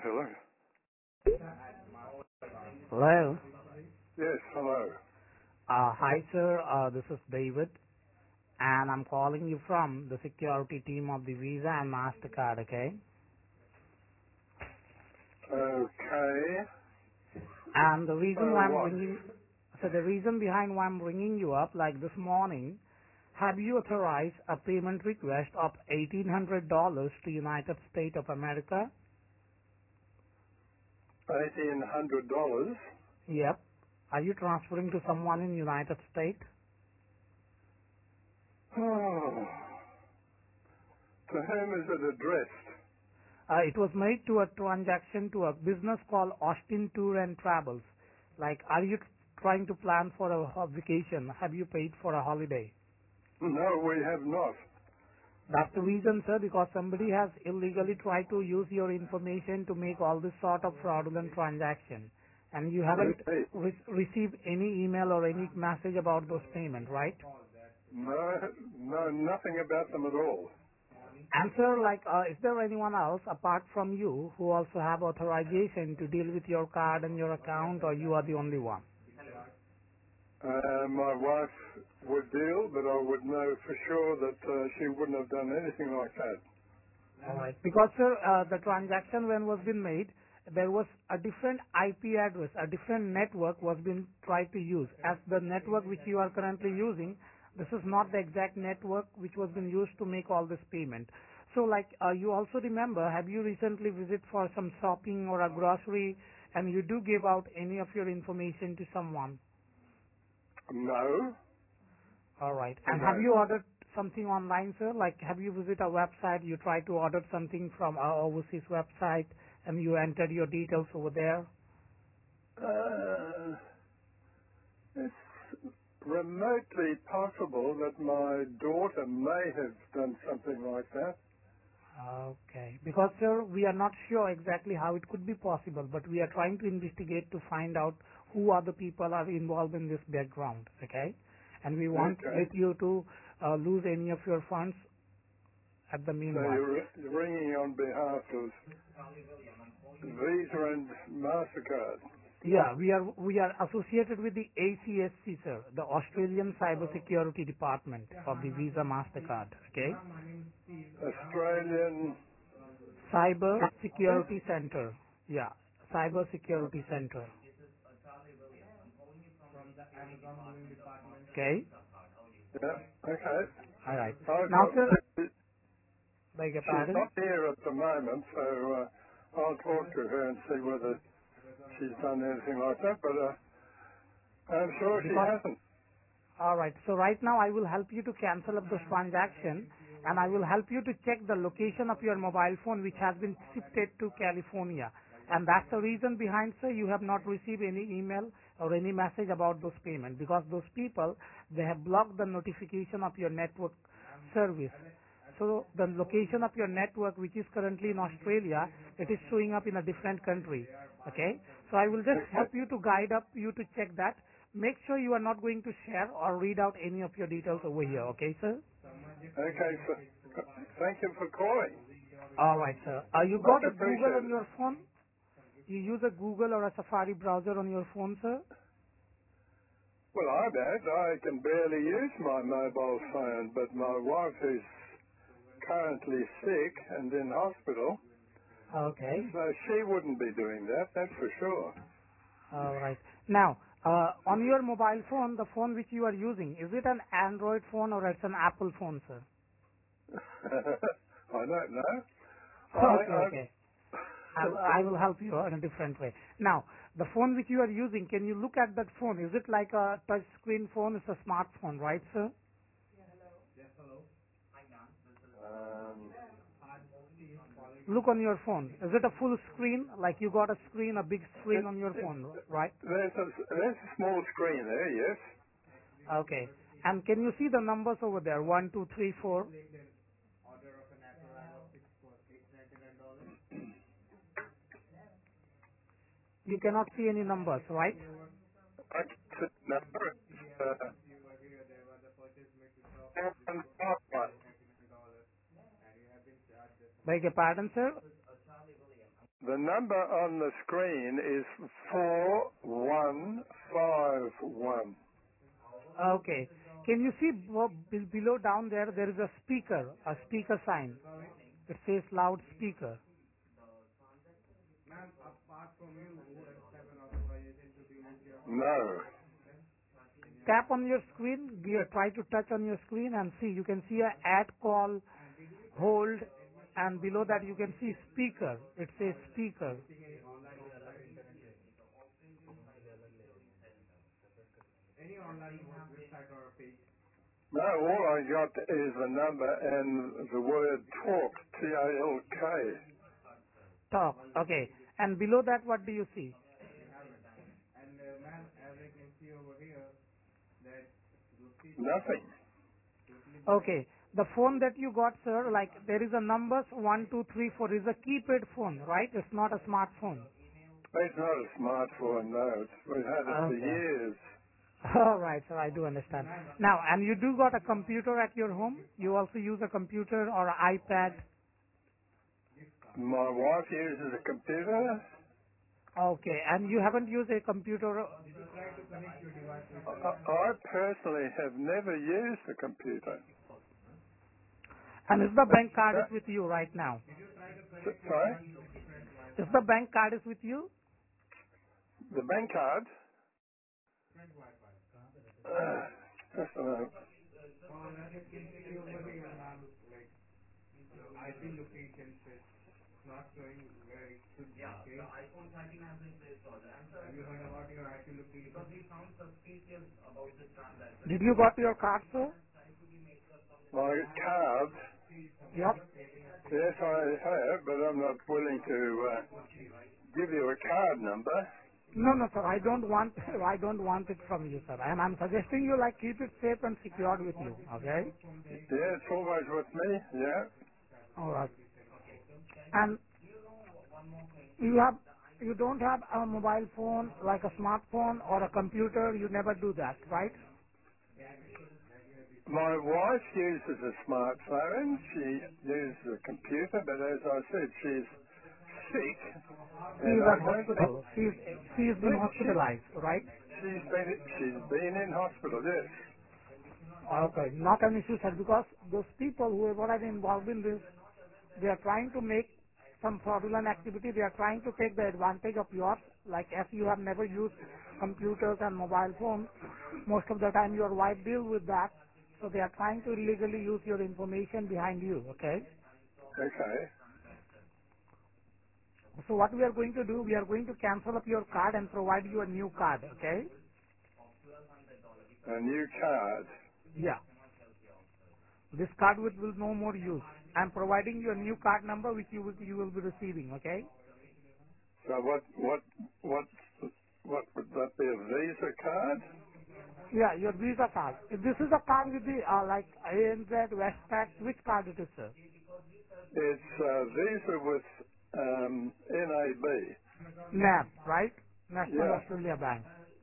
Hello? Hello. Yes, hello. Hi, sir. This is David, and I'm calling you from the security team of the Visa and Mastercard. Okay. Okay. And the reason So why I'm what? ringing, so the reason behind why I'm ringing you up, like this morning, have you authorized a payment request of $1,800 to United States of America? $1,800? Yep. Are you transferring to someone in United States? Oh. To whom is it addressed? It was made to a transaction to a business called Austin Tour and Travels. Like, are you trying to plan for a vacation? Have you paid for a holiday? No, we have not. That's the reason, sir, because somebody has illegally tried to use your information to make all this sort of fraudulent transaction. And you haven't Hey, received any email or any message about those payments, right? no, nothing about them at all. And sir, like, is there anyone else apart from you who also have authorization to deal with your card and your account, or you are the only one? My wife would deal, but I would know for sure that she wouldn't have done anything like that. All right. Because, sir, the transaction when was been made, there was a different IP address, a different network was being tried to use. As the network which you are currently using, this is not the exact network which was being used to make all this payment. So, like, you also remember, have you recently visit for some shopping or a grocery, and you do give out any of your information to someone? No? All right. And No. have you ordered something online, sir? Like, have you visit a website, you try to order something from our overseas website, and you entered your details over there? It's remotely possible that my daughter may have done something like that. Okay. Because, sir, we are not sure exactly how it could be possible, but we are trying to investigate to find out who are the people are involved in this background, okay? And we want Okay. let you to lose any of your funds at the So meanwhile. you're ringing on behalf of Visa and MasterCard. Yeah, we are associated with the ACSC, sir, the Australian Cyber Security Department of the Visa Mastercard. Okay, Australian. Cyber Security Center. Yeah, Cyber Security Center. Okay, Yeah. Okay. all right. I've Now, got, sir, beg your she's pardon. not here at the moment, so I'll talk to her and see whether she's done anything like that, but I'm sure she Because hasn't. all right. So right now I will help you to cancel up this transaction, and I will help you to check the location of your mobile phone which has been shifted to California. And that's the reason behind, sir, you have not received any email or any message about those payments, because those people, they have blocked the notification of your network service. So the location of your network, which is currently in Australia, it is showing up in a different country. Okay? So I will just Okay. help you to guide up you to check that. Make sure you are not going to share or read out any of your details over here. Okay, sir? Okay, so thank you for calling. All right, sir. You Much got a Google on appreciated. your phone? You use a Google or a Safari browser on your phone, sir? Well, I don't. I can barely use my mobile phone, but my wife is currently sick and in hospital, Okay. so she wouldn't be doing that, that's for sure. All right. Now, on your mobile phone, the phone which you are using, is it an Android phone or it's an Apple phone, sir? I don't know. Okay, okay. I will help you in a different way. Now, the phone which you are using, can you look at that phone? Is it like a touch screen phone? It's a smartphone, right, sir? um, Look on your phone. Is it a full screen? Like you got a screen, a big screen on your phone, right? there's a small screen there, yes. Okay. And can you see the numbers over there? One, two, three, four. You cannot see any numbers, right? I can see the number. It's 4151. Beg your pardon, sir? The number on the screen is 4151. Okay. Can you see below down there, there is a speaker sign. It says loudspeaker. No. Tap on your screen, try to touch on your screen and see. You can see a add call, hold, and below that you can see speaker. It says speaker. No, all I got is the number and the word talk, T-A-L-K. Talk. Okay. And below that, what do you see? Nothing. Okay. The phone that you got, sir, like there is a numbers 1, 2, 3, 4. Is a keypad phone, right? It's not a smartphone. It's not a smartphone, no. We've had it for Okay. years. All right, sir. I do understand. Now, and you do got a computer at your home? You also use a computer or an iPad? My wife uses a computer. Okay. And you haven't used a computer? I personally have never used a computer. And is the bank card is with you right now? Sorry? Is the bank card is with you? The bank card? Just a minute. Did you got your card, sir? My card? Yep. Yes, I have, but I'm not willing to give you a card number. No, no, sir. I don't want I don't want it from you, sir. And I'm suggesting you like keep it safe and secured with you. Okay? Yeah, it's always with me. Yeah. All right. And you don't have a mobile phone like a smartphone or a computer. You never do that, right? My wife uses a smartphone. She uses a computer, but as I said, she's sick, She and is I at don't think hospital. She's been hospitalized, right? she's been in hospital. Yes. Okay, not an issue, sir, because those people who are already involved in this, they are trying to make some fraudulent activity. They are trying to take the advantage of yours. Like as you have never used computers and mobile phones, most of the time your wife deals with that. So they are trying to illegally use your information behind you. Okay. Okay. So what we are going to do, we are going to cancel up your card and provide you a new card. Okay. A new card. Yeah. This card will no more use. I'm providing you a new card number which you will be receiving, okay? So what would that be? A Visa card? Yeah, your Visa card. If this is a card with the like ANZ, Westpac, which card it is, sir? It's Visa with NAB. NAB, right? National Yeah. Australia Bank.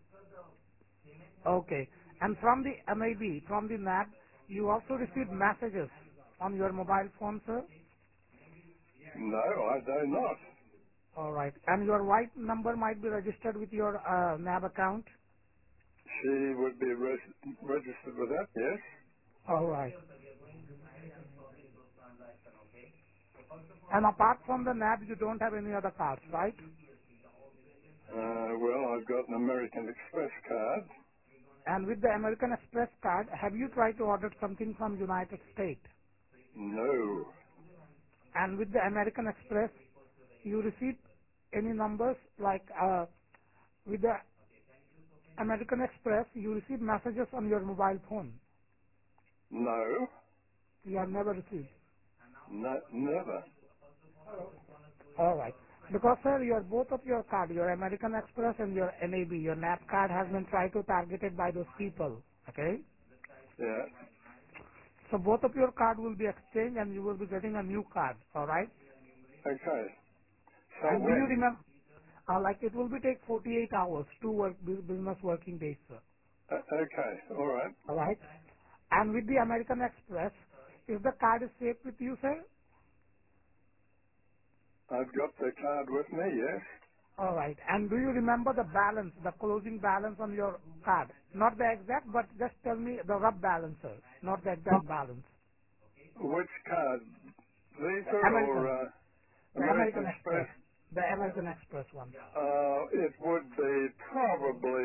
Okay. And from the NAB, from the NAB, you also receive messages on your mobile phone, sir? No, I do not. All right. And your wife number might be registered with your NAB account? She would be registered with that, yes. All right. And apart from the NAB, you don't have any other cards, right? Well, I've got an American Express card. And with the American Express card, have you tried to order something from United States? No. And with the American Express, you receive any numbers like with the American Express, you receive messages on your mobile phone. No. You have never received. No, never. All right. Because sir, both of your card, your American Express and your NAB, your NAP card has been tried to targeted by those people. Okay. Yeah. So both of your card will be exchanged and you will be getting a new card. All right. Okay. So And do you when? remember? Like it will be take 48 hours, business working days, sir. Okay. All right. All right. And with the American Express, if the card is safe with you, sir, I've got the card with me, yes. All right. And do you remember the balance, the closing balance on your card? Not the exact, but just tell me the rough balance, sir. Not the exact balance. Which card? Visa American. or The American American Express? Express. The American Express one. It would be probably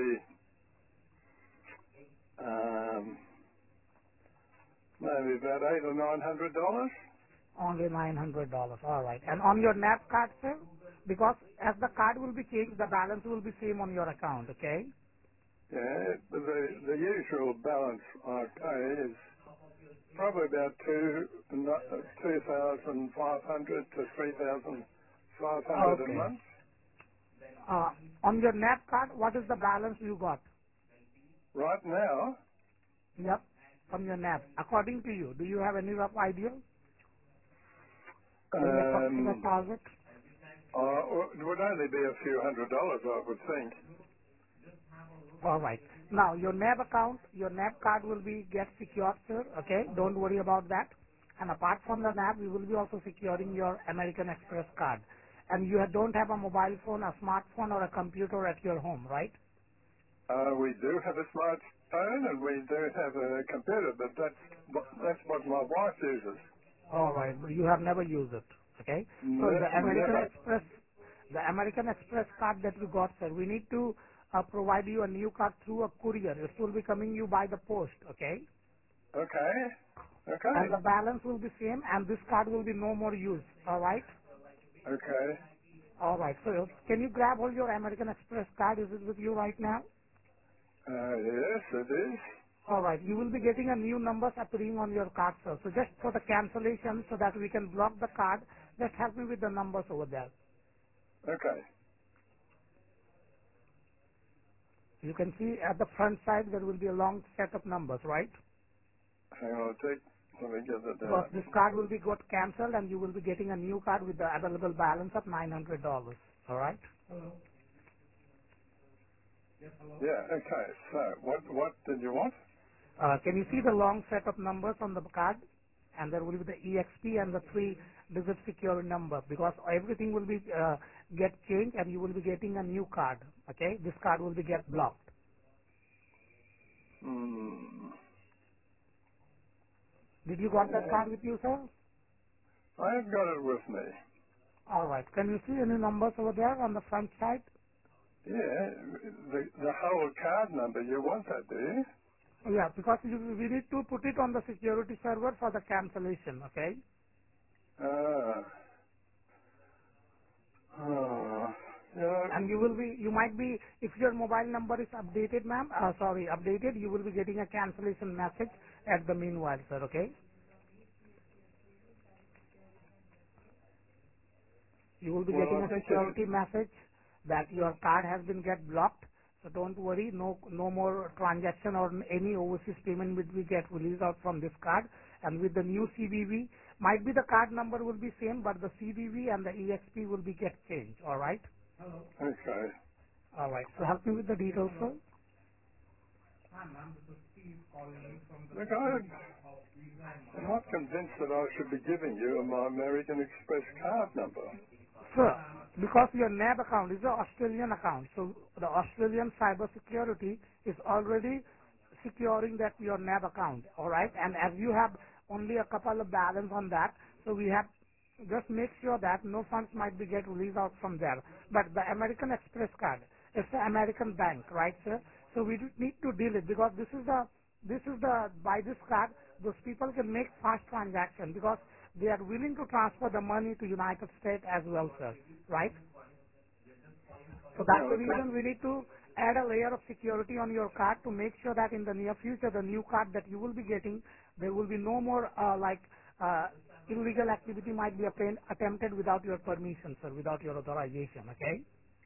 maybe about $800 or $900. Only $900. All right. And on your NAP card, sir? Because as the card will be changed, the balance will be same on your account, okay? Yeah, the usual balance I pay is probably about 2,500 to 3,500 a Okay. month. On your NAP card, what is the balance you got? Right now, Yep. From your NAP. According to you, do you have any rough idea? Maybe approximate um, target? it would only be a few $100s, I would think. All right. Now, your NAB card will be get secured, sir. Okay? Don't worry about that. And apart from the NAB, we will be also securing your American Express card. And you don't have a mobile phone, a smartphone, or a computer at your home, right? We do have a smartphone and we do have a computer, but that's what my wife uses. All right. But you have never used it. Okay? So Never. The American Express card that you got, sir, we need to provide you a new card through a courier. It will be coming you by the post. Okay? Okay. Okay. And the balance will be same, and this card will be no more used. All right? Okay. All right. So can you grab all your American Express card? Is it with you right now? Yes, it is. All right. You will be getting a new numbers appearing on your card, sir. So just for the cancellation, so that we can block the card, just help me with the numbers over there. Okay. You can see at the front side there will be a long set of numbers, right? Hang on a tick. Let me get that Because down. this card will be got cancelled and you will be getting a new card with the available balance of $900. All right? Yeah, okay. So, what did you want? Can you see the long set of numbers on the card? And there will be the EXP and the three-digit security number because everything will be get changed and you will be getting a new card. Okay, this card will be get blocked. Hmm. Did you got that Yeah. card with you, sir? I've got it with me. All right. Can you see any numbers over there on the front side? Yeah, the whole card number, you want that, do you? Yeah, because we need to put it on the security server for the cancellation. Okay. Ah. Oh. You know, And you might be, if your mobile number is updated, ma'am, updated, you will be getting a cancellation message at the meanwhile, sir, okay? You will be well, getting I a think if, security message that your card has been get blocked. So don't worry, no more transaction or any overseas payment will be get released out from this card. And with the new CVV, might be the card number will be same, but the CVV and the EXP will be get changed. All right. okay. All right. So help me with the details, sir. Look, I'm not convinced that I should be giving you my American Express card number. Sir, because your NAB account is an Australian account, so the Australian cyber security is already securing that your NAB account, all right? And as you have only a couple of balance on that, so we have just make sure that no funds might be get released out from there. But the American Express card, it's an American bank, right, sir? So we do need to deal it because by this card, those people can make fast transaction because they are willing to transfer the money to United States as well, sir, right? So that's Well, the reason we need to add a layer of security on your card to make sure that in the near future, the new card that you will be getting, there will be no more illegal activity might be attempted without your permission, sir, without your authorization, okay?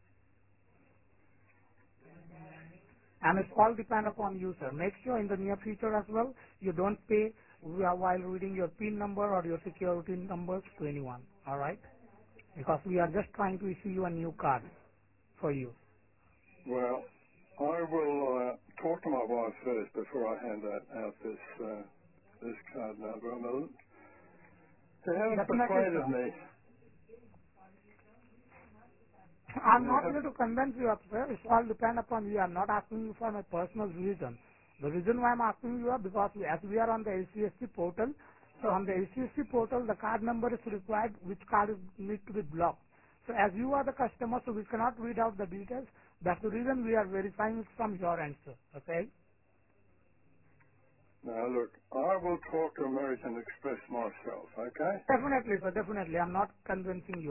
And it's all depend upon you, sir. Make sure in the near future as well, you don't pay while reading your PIN number or your security numbers to anyone, all right? Because we are just trying to issue you a new card for you. well, I will talk to my wife first before I hand out this card number. She hasn't Definitely, persuaded sir. me. I'm not here to convince you, sir. It's all depend upon you. I'm not asking you for my personal reason. The reason why I'm asking you are because as we are on the LCSC portal, so on the LCSC portal, the card number is required, which card is need to be blocked. So as you are the customer, so we cannot read out the details. That's the reason we are verifying it from your end, sir. Okay? Now look, I will talk to American Express myself, okay? Definitely, sir. Definitely. I'm not convincing you.